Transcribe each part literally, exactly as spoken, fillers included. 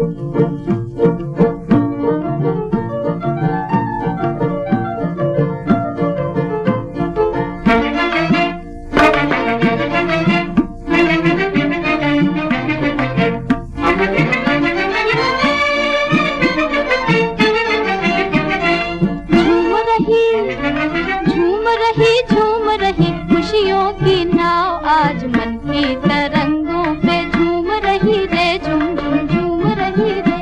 झूम रही झूम रही खुशियों की नाव आज मन की तरंगों पे झूम रही रे, झूम झूम झूम रही रे।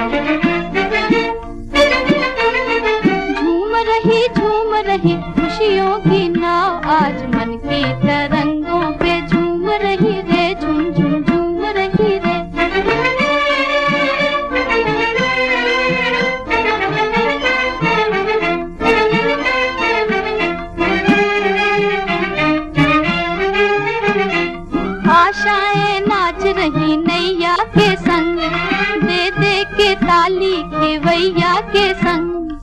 झूम रही झूम रही खुशियों की नाव आज मन की तरंगों पे झूम रही रे, झूम झूम झूम रही रे। आशाएं नाच रही नैया के संग, दे दे के ताली खेवैया के संग।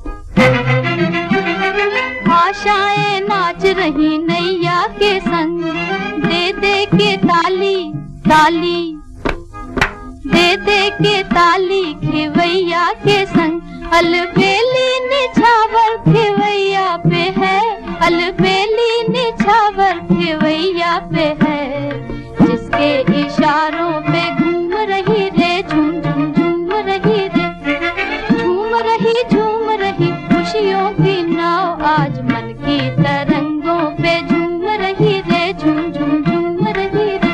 आशाएं नाच रही नैया के संग, दे दे के ताली ताली दे दे के ताली खेवैया के संग। अलबेली निछावर खेवैया पे है, अलबेली निछावर खेवैया पे है, जिसके इशारों पे घूम रही रे, झूम झूम झूम रही रे। झूम रही झूम रही खुशियों की नाव आज मन की तरंगों पे झूम रही रे, झूम झूम झूम रही रे।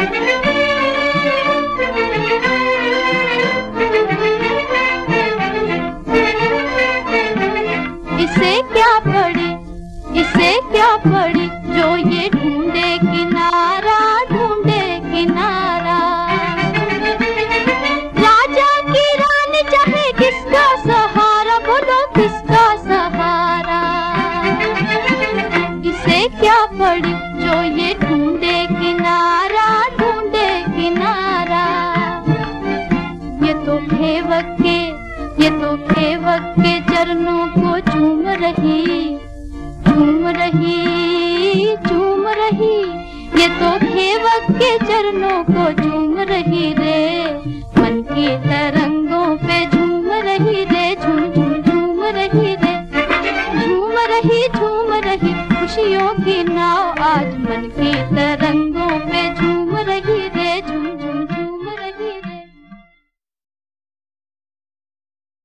इसे क्या पड़ी इसे क्या पड़ी जो ये ढूंढे किनारा, ढूंढे किनारा। राजा की रानी चाहे किसका सहारा, बोलो किसका सहारा। इसे क्या पड़ी जो ये ढूंढे किनारा, ढूंढे किनारा। ये तो खेवक के ये तो खेवक के चरणों को चूम रही, चूम रही चूम रही। ये तो खेवक के चरणों को चूम रही रे, मन की तरंगों